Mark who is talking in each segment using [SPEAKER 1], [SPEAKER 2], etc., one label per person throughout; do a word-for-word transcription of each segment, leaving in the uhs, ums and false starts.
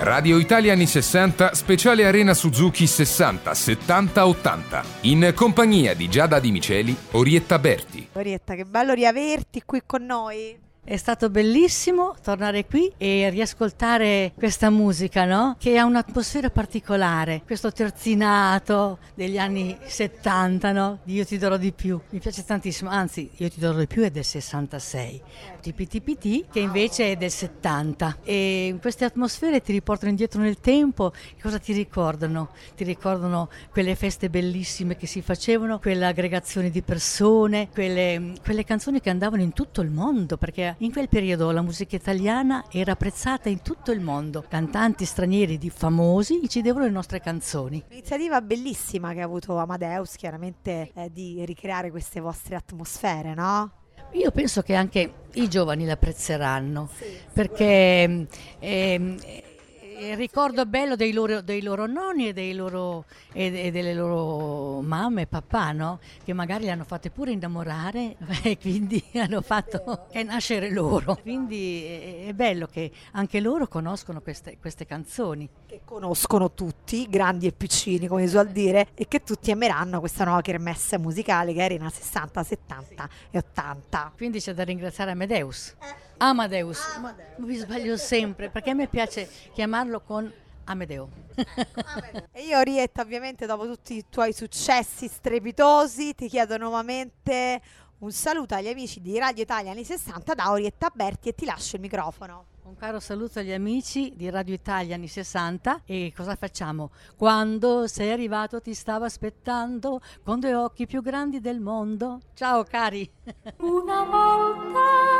[SPEAKER 1] Radio Italia anni sessanta, speciale Arena Suzuki sessanta, settanta, ottanta. In compagnia di Giada Di Miceli, Orietta Berti.
[SPEAKER 2] Orietta, che bello riaverti qui con noi.
[SPEAKER 3] È stato bellissimo tornare qui e riascoltare questa musica, no? Che ha un'atmosfera particolare, questo terzinato degli anni settanta, no? Di Io ti darò di più, mi piace tantissimo, anzi Io ti darò di più è del sessantasei, T P T P T che invece è del settanta, e queste atmosfere ti riportano indietro nel tempo. Cosa ti ricordano? Ti ricordano quelle feste bellissime che si facevano, quelle aggregazioni di persone, quelle, quelle canzoni che andavano in tutto il mondo, perché in quel periodo la musica italiana era apprezzata in tutto il mondo. Cantanti stranieri di famosi incidevano le nostre canzoni.
[SPEAKER 2] Un'iniziativa bellissima che ha avuto Amadeus, chiaramente, eh, di ricreare queste vostre atmosfere, no?
[SPEAKER 3] Io penso che anche i giovani l'apprezzeranno, sì, perché eh, il ricordo bello dei loro, dei loro nonni e, dei loro, e, e delle loro mamme e papà, no? Che magari li hanno fatte pure innamorare e quindi hanno fatto che nascere loro. Quindi è, è bello che anche loro conoscono queste, queste canzoni.
[SPEAKER 2] Che conoscono tutti, grandi e piccini come si suol dire, e che tutti ameranno questa nuova kermesse musicale che è Arena sessanta, settanta e ottanta.
[SPEAKER 3] Quindi c'è da ringraziare Amadeus. Amadeus, Amadeus. Mi sbaglio sempre perché a me piace chiamarlo con Amedeo.
[SPEAKER 2] E io, Orietta, ovviamente dopo tutti i tuoi successi strepitosi ti chiedo nuovamente un saluto agli amici di Radio Italia anni sessanta da Orietta Berti e ti lascio il microfono.
[SPEAKER 3] Un caro saluto agli amici di Radio Italia anni sessanta. E cosa facciamo? Quando sei arrivato ti stavo aspettando con due occhi più grandi del mondo. Ciao cari.
[SPEAKER 4] Una volta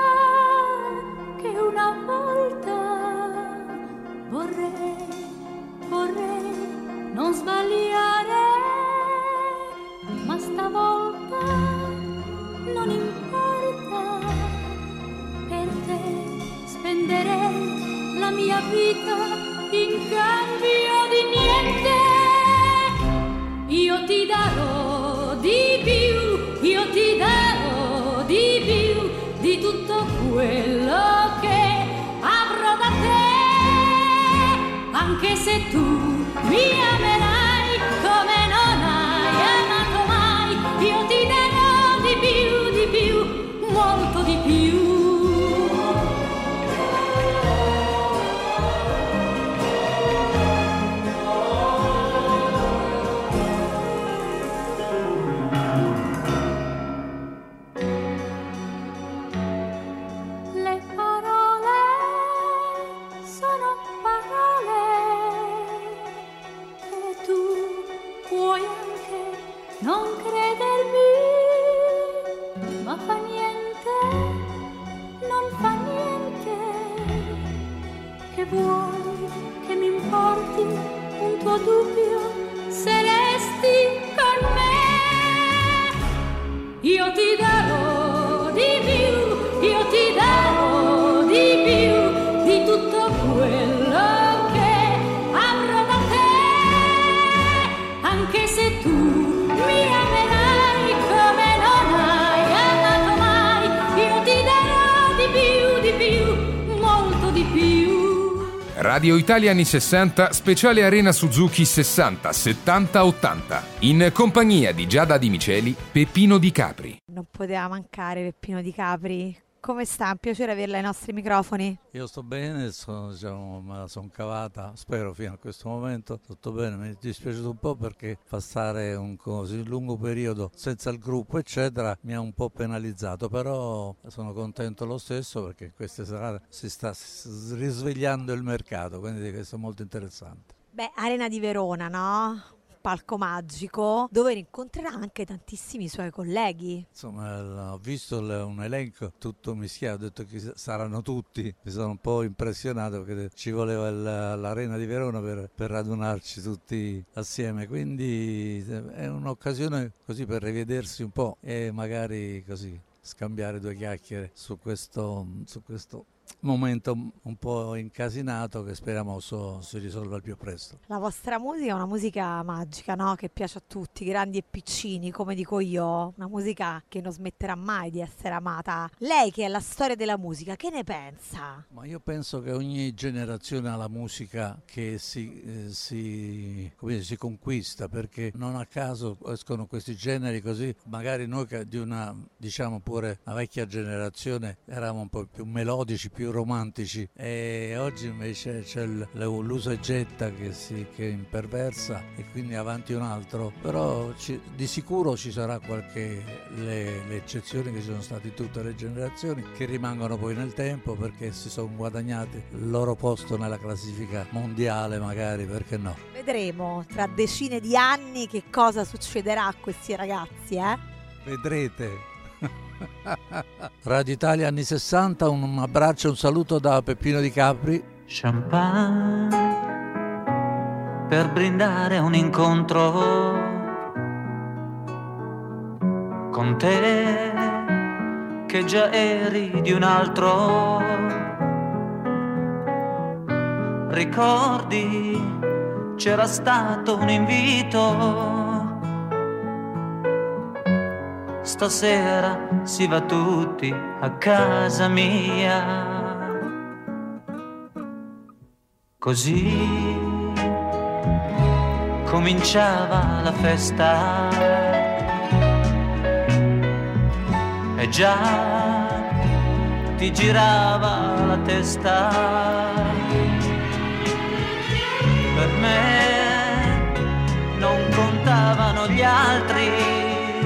[SPEAKER 4] che una volta vorrei, vorrei non sbagliare, ma stavolta non importa, per te spenderei la mia vita in cambio di niente. Io ti darò di più, io ti darò di più di tutto quello che avrò da te, anche se tu mi amerai come non hai amato mai. Io ti darò di più, di più, molto di più. Non credermi, ma fa niente, non fa niente. Che vuoi che mi importi un tuo dubbio se resti con me? Io ti darò di più, io ti darò di più di tutto quello che avrò da te, anche se tu mi amerai come non hai amato mai. Io ti darò di più, di più, molto di più.
[SPEAKER 1] Radio Italia anni sessanta, speciale Arena Suzuki sessanta, settanta, ottanta. In compagnia di Giada Di Miceli, Peppino Di Capri.
[SPEAKER 2] Non poteva mancare Peppino Di Capri. Come sta? Un piacere averla ai nostri microfoni.
[SPEAKER 5] Io sto bene, sono, diciamo, me la sono cavata, spero fino a questo momento, tutto bene. Mi è dispiaciuto un po' perché passare un così lungo periodo senza il gruppo eccetera mi ha un po' penalizzato, però sono contento lo stesso perché queste serate si sta risvegliando il mercato, quindi questo è molto interessante.
[SPEAKER 2] Beh, Arena di Verona, no? Palco magico dove incontrerà anche tantissimi suoi colleghi.
[SPEAKER 5] Insomma, ho visto un elenco tutto mischiato, ho detto che saranno tutti, mi sono un po' impressionato perché ci voleva l'Arena di Verona per, per radunarci tutti assieme, quindi è un'occasione così per rivedersi un po' e magari così scambiare due chiacchiere su questo, su questo momento un po' incasinato che speriamo so, si risolva al più presto.
[SPEAKER 2] La vostra musica è una musica magica, no? Che piace a tutti, grandi e piccini, come dico io, una musica che non smetterà mai di essere amata. Lei che è la storia della musica, che ne pensa?
[SPEAKER 5] Ma io penso che ogni generazione ha la musica che si, eh, si, come dire, si conquista, perché non a caso escono questi generi così, magari noi che di una, diciamo pure, una vecchia generazione eravamo un po' più melodici, più romantici, e oggi invece c'è l'usa e getta che, si, che imperversa e quindi avanti un altro, però ci, di sicuro ci sarà qualche, le, le eccezioni che ci sono state in tutte le generazioni, che rimangono poi nel tempo perché si sono guadagnati il loro posto nella classifica mondiale, magari, perché no?
[SPEAKER 2] Vedremo tra decine di anni che cosa succederà a questi ragazzi, eh?
[SPEAKER 5] Vedrete. Radio Italia anni sessanta, un abbraccio, un saluto da Peppino Di Capri.
[SPEAKER 6] Champagne per brindare un incontro con te che già eri di un altro. Ricordi, c'era stato un invito. Stasera si va tutti a casa mia. Così cominciava la festa. E già ti girava la testa. Per me non contavano gli altri.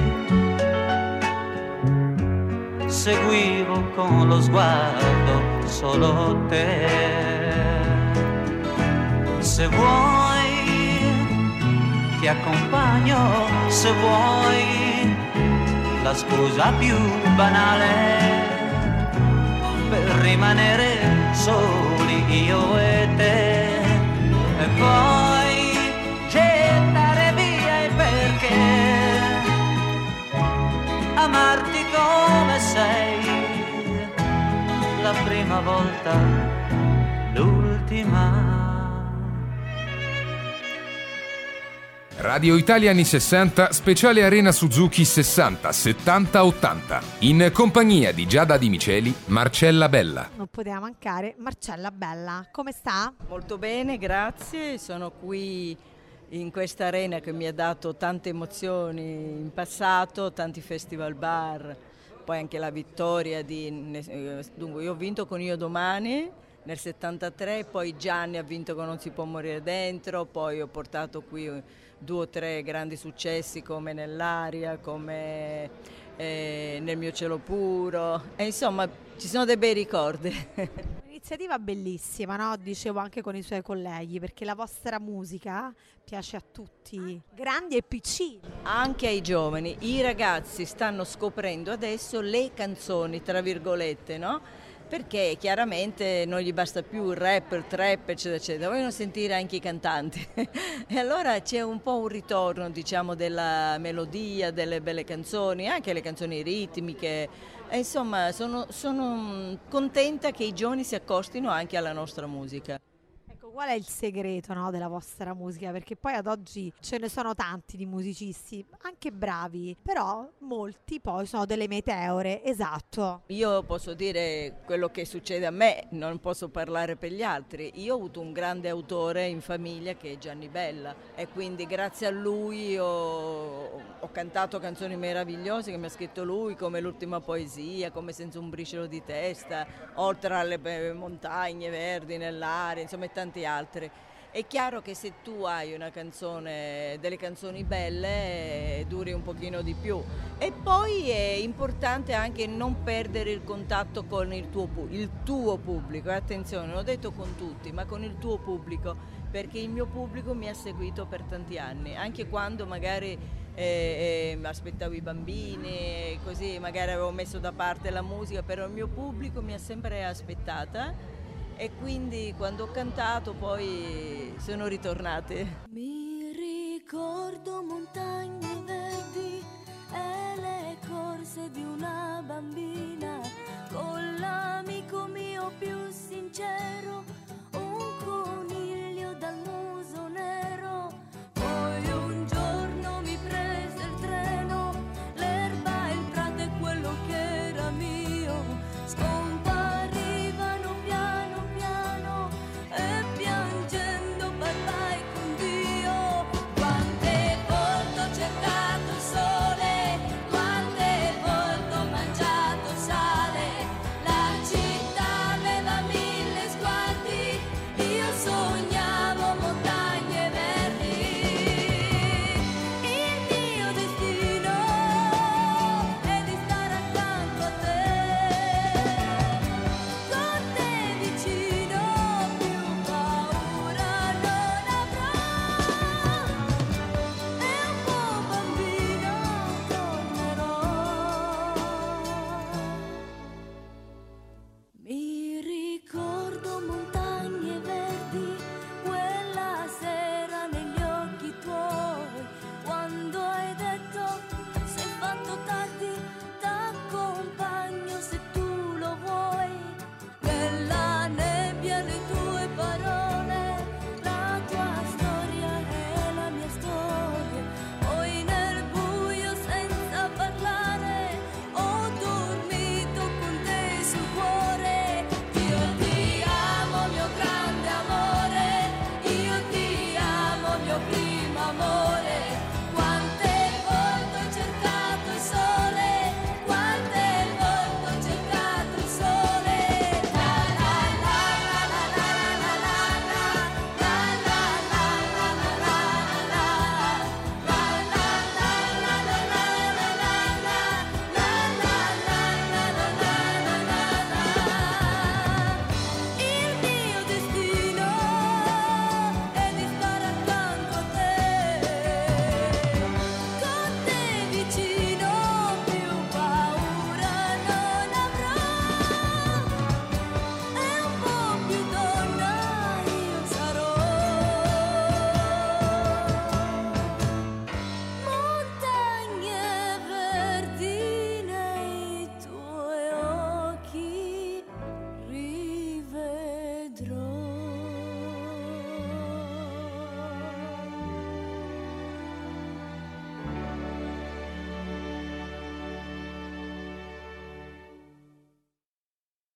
[SPEAKER 6] Seguivo con lo sguardo solo te. Se vuoi ti accompagno, se vuoi la scusa più banale per rimanere soli io e te, e poi gettare via il perché, amarti come sei, la prima volta, l'ultima.
[SPEAKER 1] Radio Italia anni sessanta, speciale Arena Suzuki sessanta, settanta, ottanta. In compagnia di Giada Di Miceli, Marcella Bella.
[SPEAKER 2] Non poteva mancare Marcella Bella. Come sta?
[SPEAKER 7] Molto bene, grazie. Sono qui in questa arena che mi ha dato tante emozioni in passato, tanti festival bar, poi anche la vittoria di... Dunque, io ho vinto con Io Domani nel settantatré, poi Gianni ha vinto con Non si può morire dentro, poi ho portato qui due o tre grandi successi come Nell'aria, come eh, Nel mio cielo puro, e insomma ci sono dei bei ricordi.
[SPEAKER 2] Un'iniziativa bellissima, no? Dicevo anche con i suoi colleghi, perché la vostra musica piace a tutti, grandi e piccini.
[SPEAKER 7] Anche ai giovani, i ragazzi stanno scoprendo adesso le canzoni, tra virgolette, no? Perché chiaramente non gli basta più il rap, il trap, eccetera, eccetera, vogliono sentire anche i cantanti. E allora c'è un po' un ritorno, diciamo, della melodia, delle belle canzoni, anche le canzoni ritmiche. E insomma, sono, sono contenta che i giovani si accostino anche alla nostra musica.
[SPEAKER 2] Qual è il segreto, no, della vostra musica? Perché poi ad oggi ce ne sono tanti di musicisti, anche bravi, però molti poi sono delle meteore, esatto.
[SPEAKER 7] Io posso dire quello che succede a me, non posso parlare per gli altri. Io ho avuto un grande autore in famiglia che è Gianni Bella, e quindi grazie a lui ho, ho cantato canzoni meravigliose che mi ha scritto lui, come L'ultima poesia, come Senza un briciolo di testa, Oltre alle montagne verdi nell'aria, insomma, e tanti altre. È chiaro che se tu hai una canzone, delle canzoni belle, duri un pochino di più. E poi è importante anche non perdere il contatto con il tuo, il tuo pubblico. Attenzione, non ho detto con tutti, ma con il tuo pubblico, perché il mio pubblico mi ha seguito per tanti anni, anche quando magari eh, eh, aspettavo i bambini, così magari avevo messo da parte la musica, però il mio pubblico mi ha sempre aspettata. E quindi quando ho cantato poi sono ritornate.
[SPEAKER 4] Mi ricordo montagne verdi e le corse di una bambina con l'amico mio più sincero